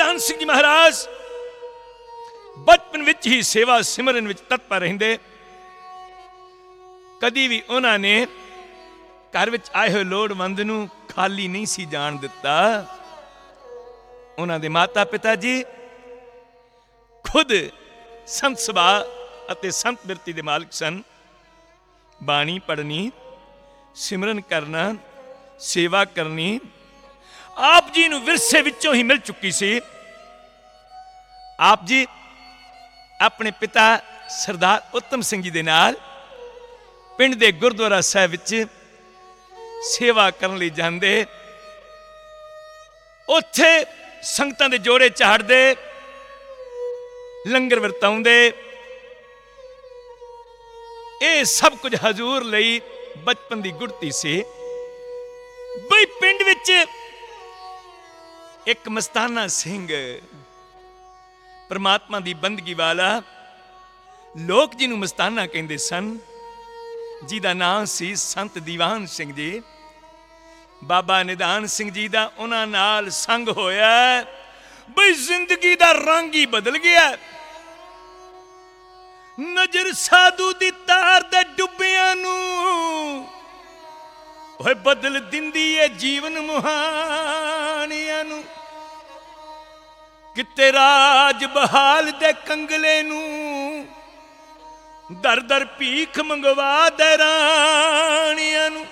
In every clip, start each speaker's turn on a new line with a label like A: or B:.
A: ਨਿਧਾਨ ਸਿੰਘ ਜੀ ਮਹਾਰਾਜ ਬਚਪਨ ਵਿੱਚ ਹੀ ਸੇਵਾ ਸਿਮਰਨ ਵਿੱਚ ਤਤਪਰ ਰਹਿੰਦੇ। ਕਦੀ ਵੀ ਉਹਨਾਂ ਨੇ ਘਰ ਵਿੱਚ ਆਏ ਹੋਏ ਲੋੜਵੰਦ ਨੂੰ ਖਾਲੀ ਨਹੀਂ ਸੀ ਜਾਣ ਦਿੱਤਾ। ਉਹਨਾਂ ਦੇ ਮਾਤਾ ਪਿਤਾ ਜੀ ਖੁਦ ਸੰਤ ਸੁਭਾਅ ਅਤੇ ਸੰਤ ਬਿਰਤੀ ਦੇ ਮਾਲਕ ਸਨ। ਬਾਣੀ ਪੜ੍ਹਨੀ, ਸਿਮਰਨ ਕਰਨਾ, ਸੇਵਾ ਕਰਨੀ ਆਪ ਜੀ ਨੂੰ ਵਿਰਸੇ ਵਿੱਚੋਂ ਹੀ ਮਿਲ ਚੁੱਕੀ ਸੀ। ਆਪ ਜੀ ਆਪਣੇ ਪਿਤਾ ਸਰਦਾਰ ਉੱਤਮ ਸਿੰਘ ਜੀ ਦੇ ਨਾਲ ਪਿੰਡ ਦੇ ਗੁਰਦੁਆਰਾ ਸਾਹਿਬ ਵਿੱਚ ਸੇਵਾ ਕਰਨ ਲਈ ਜਾਂਦੇ। ਉੱਥੇ ਸੰਗਤਾਂ ਦੇ ਜੋੜੇ ਝਾੜਦੇ, ਲੰਗਰ ਵਰਤਾਉਂਦੇ। ਇਹ ਸਭ ਕੁਝ ਹਜ਼ੂਰ ਲਈ ਬਚਪਨ ਦੀ ਗੁੜਤੀ ਸੀ। ਬਈ ਪਿੰਡ ਵਿੱਚ ਇੱਕ ਮਸਤਾਨਾ ਸਿੰਘ ਪਰਮਾਤਮਾ ਦੀ ਬੰਦਗੀ ਵਾਲਾ, ਲੋਕ ਜਿਹਨੂੰ ਮਸਤਾਨਾ ਕਹਿੰਦੇ ਸਨ, ਜਿਹਦਾ ਨਾਮ ਸੀ ਸੰਤ ਦੀਵਾਨ ਸਿੰਘ ਜੀ। ਬਾਬਾ ਨਿਧਾਨ ਸਿੰਘ ਜੀ ਦਾ ਉਹਨਾਂ ਨਾਲ ਸੰਗ ਹੋਇਆ ਬਈ ਜ਼ਿੰਦਗੀ ਦਾ ਰੰਗ ਹੀ ਬਦਲ ਗਿਆ। ਨਜ਼ਰ ਸਾਧੂ ਦੀ ਤਾਰ ਦੇ ਡੁੱਬਿਆਂ ਨੂੰ ਓਏ ਬਦਲ ਦਿੰਦੀ ਏ ਜੀਵਨ ਮੁਹਾਣਿਆਂ ਨੂੰ। ਕਿਤੇ ਰਾਜ ਬਹਾਲ ਦੇ ਕੰਗਲੇ ਨੂੰ ਦਰ ਦਰ ਭੀਖ ਮੰਗਵਾ ਦੇ ਰਾਣੀਆਂ ਨੂੰ।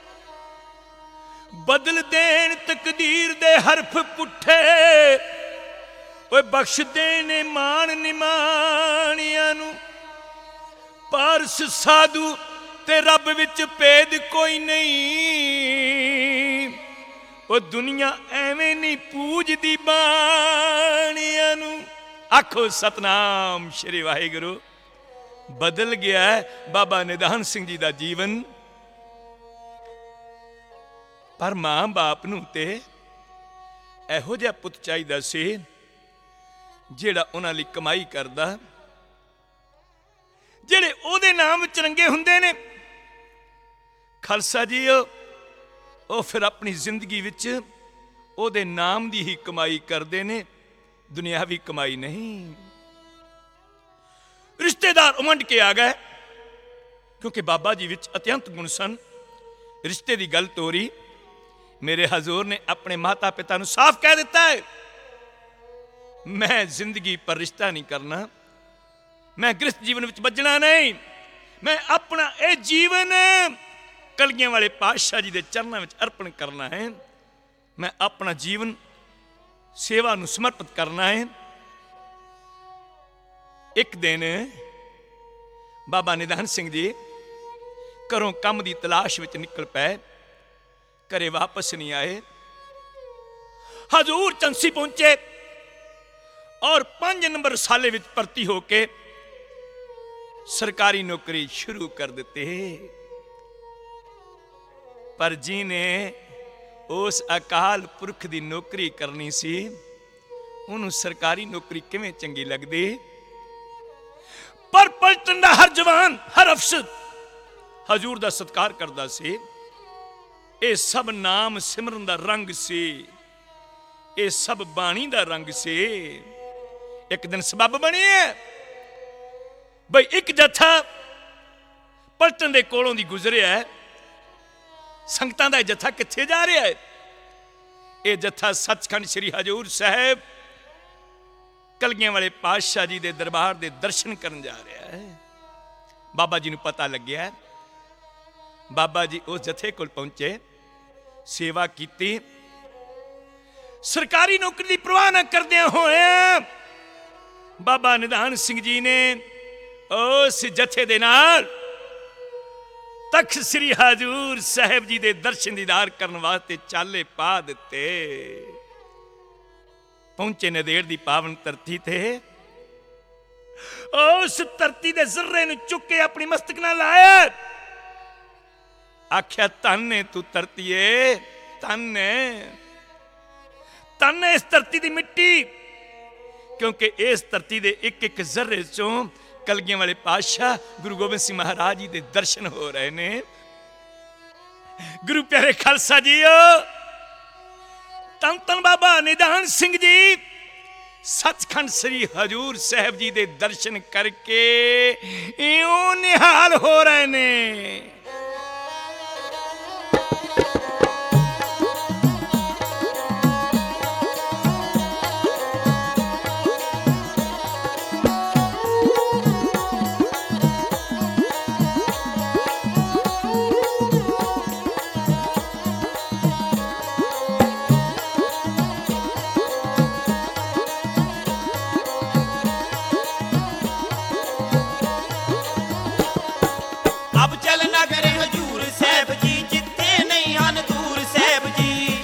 A: ਬਦਲ ਦੇਣ ਤਕਦੀਰ ਦੇ ਹਰਫ ਪੁੱਠੇ ਓਏ ਬਖਸ਼ ਦੇਣੇ ਮਾਣ ਨਿਮਾਣਿਆਂ ਨੂੰ। ਪਾਰਸ ਸਾਧੂ ਤੇ ਰੱਬ ਵਿੱਚ ਭੇਦ ਕੋਈ ਨਹੀਂ। ਉਹ ਦੁਨੀਆ ਐਵੇਂ ਨਹੀਂ ਪੂਜਦੀ ਬਾਣੀਆਂ ਨੂੰ। ਆਖੋ ਸਤਨਾਮ ਸ਼੍ਰੀ ਵਾਹਿਗੁਰੂ। ਬਦਲ ਗਿਆ ਬਾਬਾ ਨਿਧਾਨ ਸਿੰਘ ਜੀ ਦਾ ਜੀਵਨ। ਪਰ ਮਾਂ ਬਾਪ ਨੂੰ ਤੇ ਇਹੋ ਜਿਹਾ ਪੁੱਤ ਚਾਹੀਦਾ ਸੀ ਜਿਹੜਾ ਉਹਨਾਂ ਲਈ ਕਮਾਈ ਕਰਦਾ, ਜਿਹੜੇ ਉਹਦੇ ਨਾਮ ਵਿੱਚ ਰੰਗੇ ਹੁੰਦੇ ਨੇ। ਖਾਲਸਾ ਜੀ ਉਹ ਫਿਰ ਆਪਣੀ ਜ਼ਿੰਦਗੀ ਵਿੱਚ ਉਹਦੇ ਨਾਮ ਦੀ ਹੀ ਕਮਾਈ ਕਰਦੇ ਨੇ, ਦੁਨਿਆਵੀ ਕਮਾਈ ਨਹੀਂ। ਰਿਸ਼ਤੇਦਾਰ ਉਮੰਡ ਕੇ ਆ ਗਏ ਕਿਉਂਕਿ ਬਾਬਾ ਜੀ ਵਿੱਚ ਅਤਿਅੰਤ ਗੁਣ ਸਨ। ਰਿਸ਼ਤੇ ਦੀ ਗੱਲ ਤੋਰੀ। ਮੇਰੇ ਹਜ਼ੂਰ ਨੇ ਆਪਣੇ ਮਾਤਾ ਪਿਤਾ ਨੂੰ ਸਾਫ਼ ਕਹਿ ਦਿੱਤਾ ਹੈ, ਮੈਂ ਜ਼ਿੰਦਗੀ ਪਰ ਰਿਸ਼ਤਾ ਨਹੀਂ ਕਰਨਾ, ਮੈਂ ਗ੍ਰਸਥ ਜੀਵਨ ਵਿੱਚ ਬੱਝਣਾ ਨਹੀਂ। ਮੈਂ ਆਪਣਾ ਇਹ ਜੀਵਨ ਕਲਗੀਆਂ ਵਾਲੇ ਪਾਤਸ਼ਾਹ ਜੀ ਦੇ ਚਰਨਾਂ ਵਿੱਚ ਅਰਪਣ ਕਰਨਾ ਹੈ। ਮੈਂ ਆਪਣਾ ਜੀਵਨ ਸੇਵਾ ਨੂੰ ਸਮਰਪਿਤ ਕਰਨਾ ਹੈ। ਇੱਕ ਦਿਨ ਬਾਬਾ ਨਿਧਾਨ ਸਿੰਘ ਜੀ ਘਰੋਂ ਕੰਮ ਦੀ ਤਲਾਸ਼ ਵਿੱਚ ਨਿਕਲ ਪਏ। ਘਰੇ ਵਾਪਸ ਨਹੀਂ ਆਏ। ਹਜ਼ੂਰ ਚੰਸੀ ਪਹੁੰਚੇ ਔਰ 5 ਨੰਬਰ ਸਾਲੇ ਵਿੱਚ ਭਰਤੀ ਹੋ ਕੇ ਸਰਕਾਰੀ ਨੌਕਰੀ ਸ਼ੁਰੂ ਕਰ ਦਿੱਤੀ। ਪਰ ਜਿਹਨੇ ਉਸ ਅਕਾਲ ਪੁਰਖ ਦੀ ਨੌਕਰੀ ਕਰਨੀ ਸੀ ਉਹਨੂੰ ਸਰਕਾਰੀ ਨੌਕਰੀ ਕਿਵੇਂ ਚੰਗੀ ਲੱਗਦੀ। ਪਰ ਪਲਟਨ ਦਾ ਹਰ ਜਵਾਨ, ਹਰ ਅਫਸਰ ਹਜ਼ੂਰ ਦਾ ਸਤਿਕਾਰ ਕਰਦਾ ਸੀ। ਇਹ ਸਭ ਨਾਮ ਸਿਮਰਨ ਦਾ ਰੰਗ ਸੀ, ਇਹ ਸਭ ਬਾਣੀ ਦਾ ਰੰਗ ਸੀ। ਇੱਕ ਦਿਨ ਸਬੱਬ ਬਣੀ ਹੈ ਬਈ ਇੱਕ ਜੱਥਾ ਪਲਟਨ ਦੇ ਕੋਲੋਂ ਦੀ ਗੁਜ਼ਰਿਆ। ਸੰਗਤਾਂ ਦਾ ਇਹ ਜੱਥਾ ਕਿੱਥੇ ਜਾ ਰਿਹਾ ਹੈ? ਇਹ ਜੱਥਾ ਸੱਚਖੰਡ ਸ੍ਰੀ ਹਜ਼ੂਰ ਸਾਹਿਬ ਕਲਗੀਆਂ ਵਾਲੇ ਪਾਤਸ਼ਾਹ ਜੀ ਦੇ ਦਰਬਾਰ ਦੇ ਦਰਸ਼ਨ ਕਰਨ ਜਾ ਰਿਹਾ ਹੈ। ਬਾਬਾ ਜੀ ਨੂੰ ਪਤਾ ਲੱਗਿਆ। ਬਾਬਾ ਜੀ ਉਸ ਜਥੇ ਕੋਲ ਪਹੁੰਚੇ, ਸੇਵਾ ਕੀਤੀ। ਸਰਕਾਰੀ ਨੌਕਰੀ ਦੀ ਪਰਵਾਹ ਨਾ ਕਰਦਿਆਂ ਹੋਇਆ ਬਾਬਾ ਨਿਧਾਨ ਸਿੰਘ ਜੀ ਨੇ ਉਸ ਜਥੇ ਦੇ ਨਾਲ ਤਖਤ ਸ੍ਰੀ ਹਜ਼ੂਰ ਸਾਹਿਬ ਜੀ ਦੇ ਦਰਸ਼ਨ ਦੀਦਾਰ ਕਰਨ ਵਾਸਤੇ ਚਾਲੇ ਪਾ ਦਿੱਤੇ। ਪਹੁੰਚੇ ਨੰਦੇੜ ਦੀ ਪਾਵਨ ਧਰਤੀ ਤੇ। ਉਸ ਧਰਤੀ ਦੇ ਜ਼ਰਰੇ ਨੂੰ ਚੁੱਕ ਕੇ ਆਪਣੀ ਮਸਤਕ ਨਾਲ ਲਾਇਆ। ਆਖਿਆ ਧੰਨ ਏ ਤੂੰ ਧਰਤੀਏ, ਧੰਨ ਏ, ਧੰਨ ਏ ਇਸ ਧਰਤੀ ਦੀ ਮਿੱਟੀ, ਕਿਉਂਕਿ ਇਸ ਧਰਤੀ ਦੇ ਇੱਕ ਇੱਕ ਜ਼ਰਰੇ ਚੋਂ ਕਲਗੀਆਂ ਵਾਲੇ ਪਾਤਸ਼ਾਹ ਗੁਰੂ ਗੋਬਿੰਦ ਸਿੰਘ ਮਹਾਰਾਜ ਜੀ ਦੇ ਦਰਸ਼ਨ ਹੋ ਰਹੇ ਨੇ। ਗੁਰੂ ਪਿਆਰੇ ਖਾਲਸਾ ਜੀਓ, ਧੰਨ ਧੰਨ ਬਾਬਾ ਨਿਧਾਨ ਸਿੰਘ ਜੀ ਸੱਚਖੰਡ ਸ੍ਰੀ ਹਜੂਰ ਸਾਹਿਬ ਜੀ ਦੇ ਦਰਸ਼ਨ ਕਰਕੇ ਇਉਂ ਨਿਹਾਲ ਹੋ ਰਹੇ ਨੇ।
B: अब चल नगर हजूर साहब जी जिथे नहीं हन दूर साहब जी।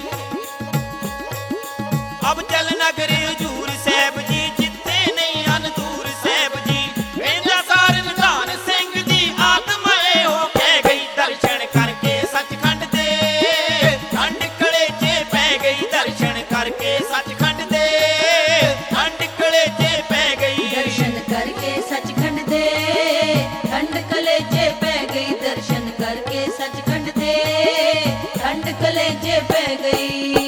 B: अब चल नगर हजूर साहब जी जिथे नहीं हन दूर साहब जी। वेंदा सार निधान सिंह दी आत्मा हो कह गई दर्शन करके सचखंड दे। ठंड कलेजे पै गई दर्शन करके सचखंड दे। ठंड कलेजे पै गई
C: दर्शन करके सचखंड दे। ठंड कलेजे पै गई दर्शन करके सचखंड दे। ठंड कलेजे पै गई।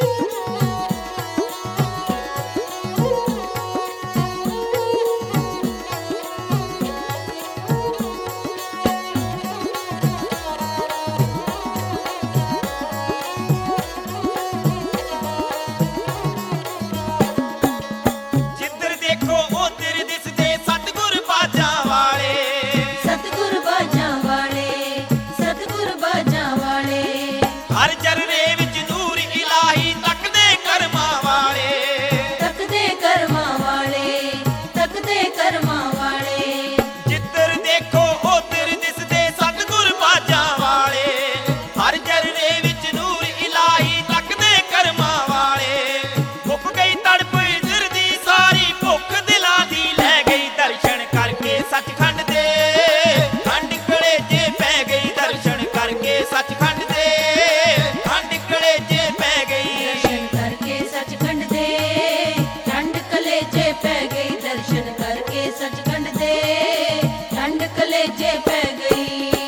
B: जिधर देखो उधर दिसदे सतगुर बाजां वाले।
C: सतगुर बाजां वाले, सतगुर बाजां वाले।
B: हर जर्रे विच नूर इलाही तकदे करमां वाले।
C: तकदे कर्मा वाले, तकदे कर्मा वाले।
B: जिधर देखो उधर दिसदे सतगुर बाजां वाले। हर जर्रे विच नूर इलाही तकदे करमां वाले। मुक गई तड़प इधर दी सारी भुख दिलां दी लै गई दर्शन करके सचखंड दे। ठंड कलेजे पै गई दर्शन करके सचखंड दे। ठंड कलेजे पै गई
C: दर्शन करके सचखंड दे। ठंड कलेजे पै गई दर्शन करके सचखंड दे। ठंड कलेजे पै गई।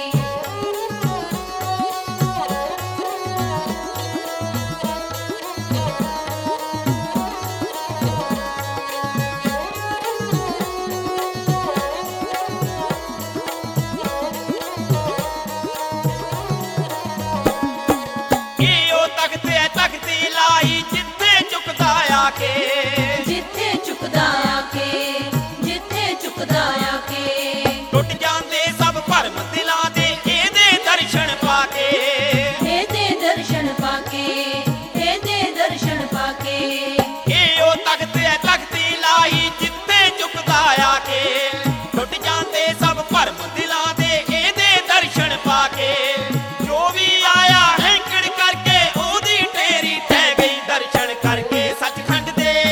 B: ਏਓ ਤਖਤ ਲਾਈ ਜਿੱਥੇ ਝੁਕਦਾ ਆਕੇ।
C: ਜਿੱਥੇ ਝੁਕਦਾ ਆਕੇ, ਜਿੱਥੇ ਝੁਕਦਾ ਆਕੇ।
B: ਟੁੱਟ ਜਾਂਦੇ ਸਭ ਭਰਮ ਦਿਲਾਂ ਦੇ ਇਹਦੇ ਦਰਸ਼ਨ ਪਾ ਕੇ।
C: ਇਹਦੇ ਦਰਸ਼ਨ ਪਾਕੇ, ਇਹਦੇ ਦਰਸ਼ਨ ਪਾਕੇ।
B: ਏਓ ਤਖਤ ਲਾਈ ਜਿੱਥੇ ਝੁਕਦਾ ਆਕੇ। ਟੁੱਟ ਜਾਂਦੇ ਸਭ ਭਰਮ ਦਿਲਾਂ ਦੇ ਇਹਦੇ ਦਰਸ਼ਨ ਪਾ ਕੇ। ਜੋ ਵੀ ਆਇਆ ਹੈਂਕੜ ਕਰਕੇ ਉਹਦੀ ਢੇਰੀ ਟਹਿ ਗਈ ਦਰਸ਼ਨ ਕਰਕੇ ਸੱਚਖੰਡ ਦੇ।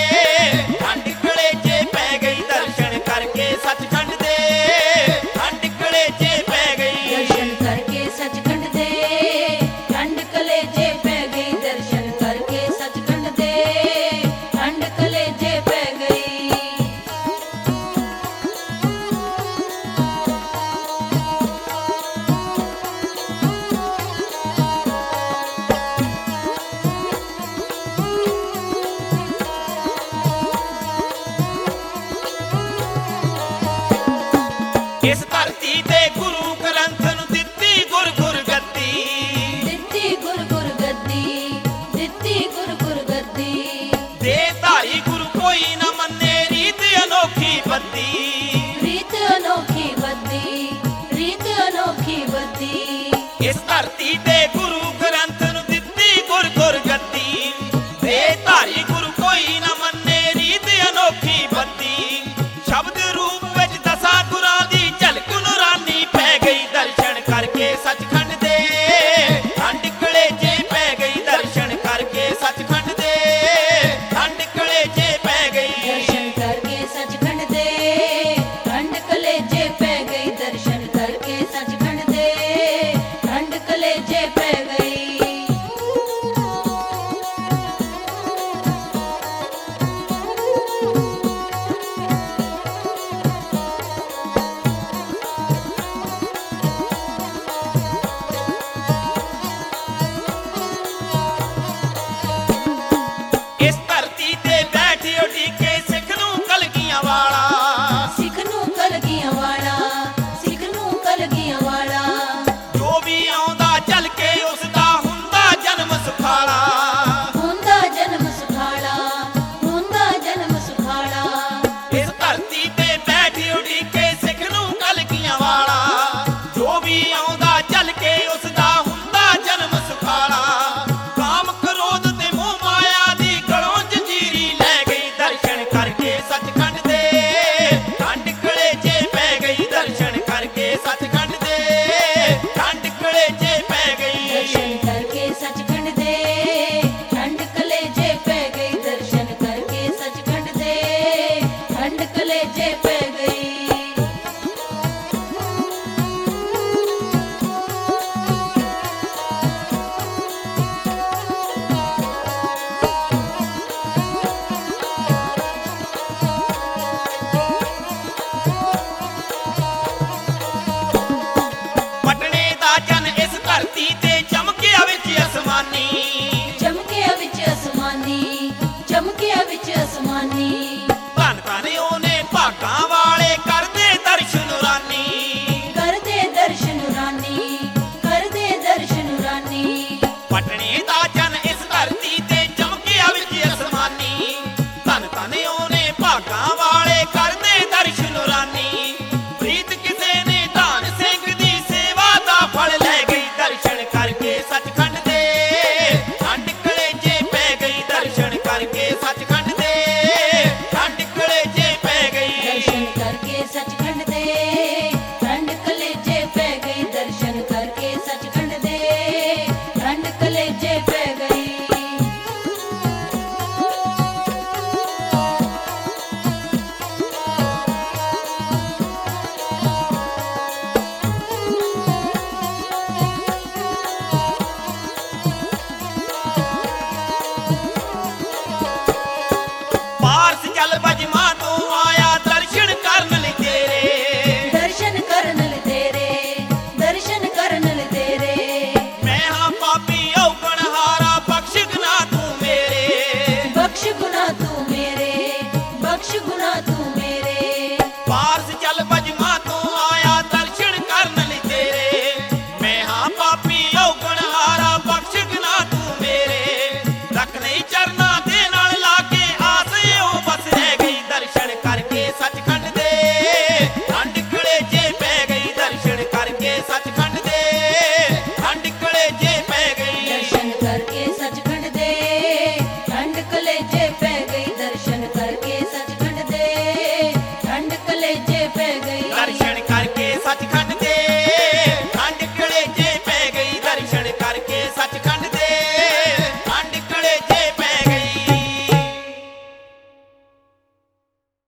B: ਪਟਣੀ